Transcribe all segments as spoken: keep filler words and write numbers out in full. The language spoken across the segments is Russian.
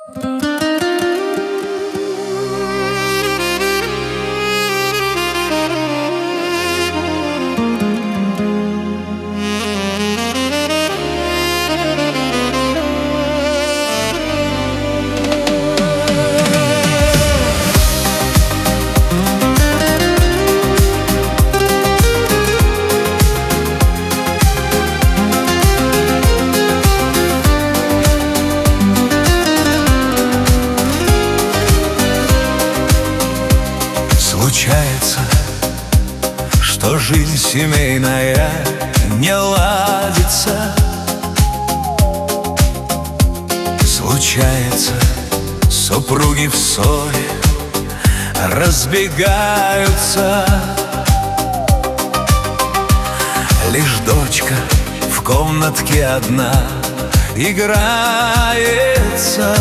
Случается, что жизнь семейная не ладится. Случается, супруги в ссоре разбегаются. Лишь дочка в комнатке одна играется.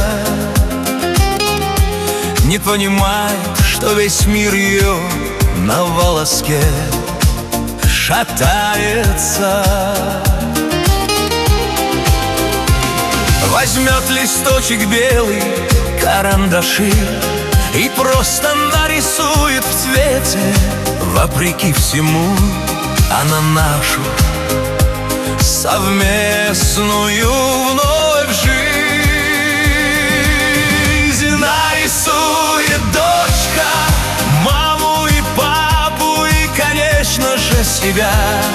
Не понимает, что весь мир ее на волоске шатается. Возьмет листочек белый, карандаши и просто нарисует в цвете. Вопреки всему она нашу совместную вновь жизнь нарисует дочка маму и папу и, конечно же, себя.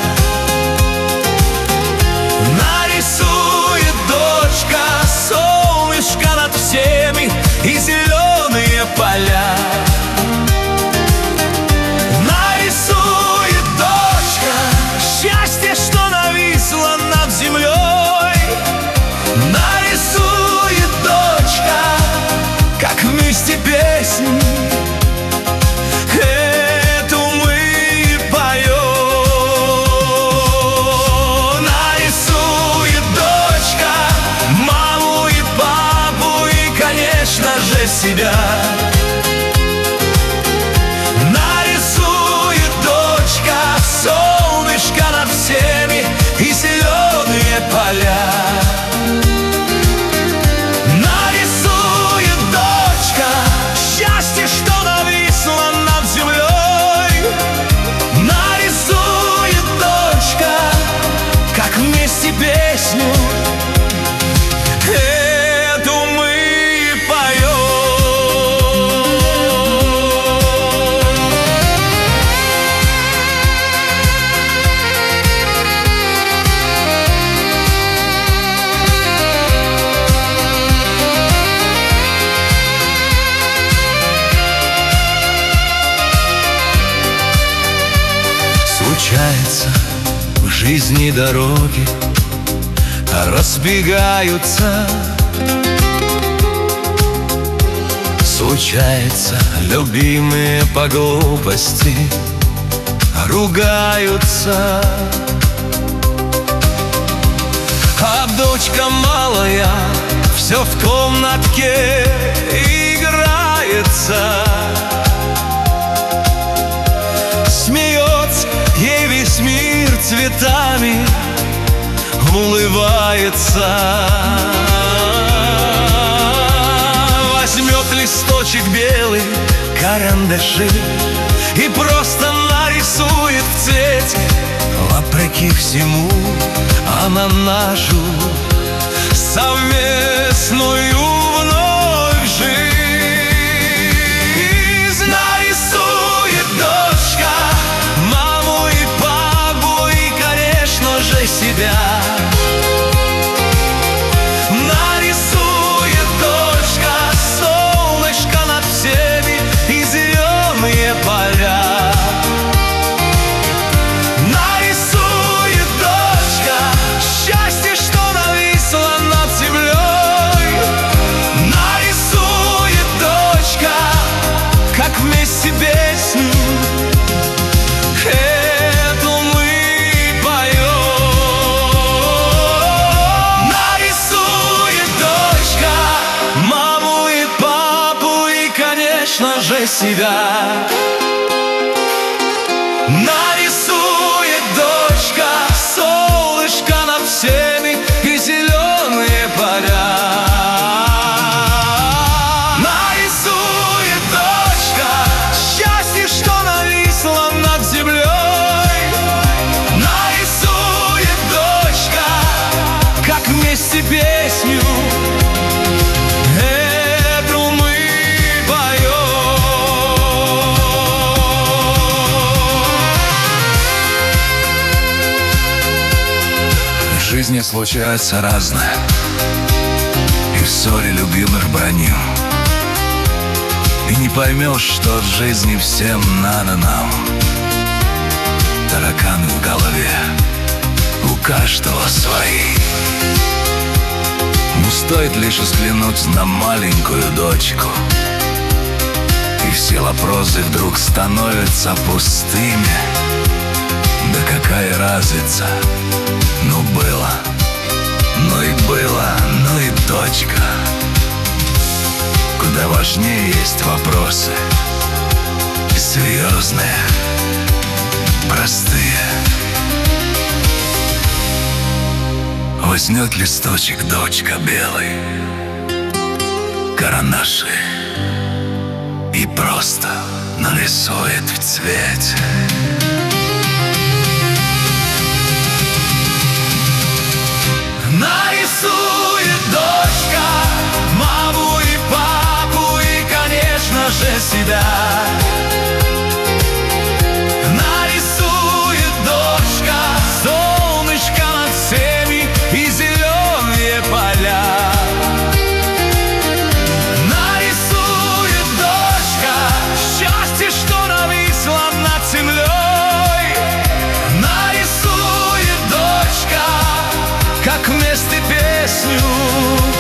Нарисует дочка солнышко над всеми и зеленые поля. Нарисует дочка счастье, что нависло над землей. Нарисует дочка, как вместе песни эту мы поем. Нарисует дочка маму и папу и, конечно же, себя. Нарисует дочка солнышко над всеми и зеленые поля. Песню эту мы поем. Случается, в жизни дороги разбегаются. Случается, любимые по глупости ругаются. А дочка малая все в комнатке играется. Смеется, ей весь мир цветами улыбается. Возьмет листочек белый, карандаши и просто нарисует в цвете. Вопреки всему она нашу совместную вновь жизнь нарисует дочка маму и папу и, конечно же, себя. Нарисует дочка солнышко над всеми и зеленые поля. Нарисует дочка счастье, что нависло над землей. Нарисует дочка, как вместе песню эту мы поем. Нарисует дочка маму и папу и, конечно же, себя. Нарисует дочка солнышко над всеми и зеленые поля. случается разное, и в ссоре любимых броню. И не поймешь, что от жизни всем надо нам. Тараканы в голове, у каждого свои. Ну стоит лишь взглянуть на маленькую дочку, и все вопросы вдруг становятся пустыми. Да какая разница? Ну было, ну и было, ну и точка. Куда важнее есть вопросы серьезные, простые. Возьмет листочек дочка белый, карандаши, и просто нарисует в цвете. Нарисует дочка маму и папу, и, конечно же, себя. Нарисует дочка солнышко над всеми и зеленые поля. Нарисует дочка счастье, что нависло над землей. Нарисует дочка, как вместе песню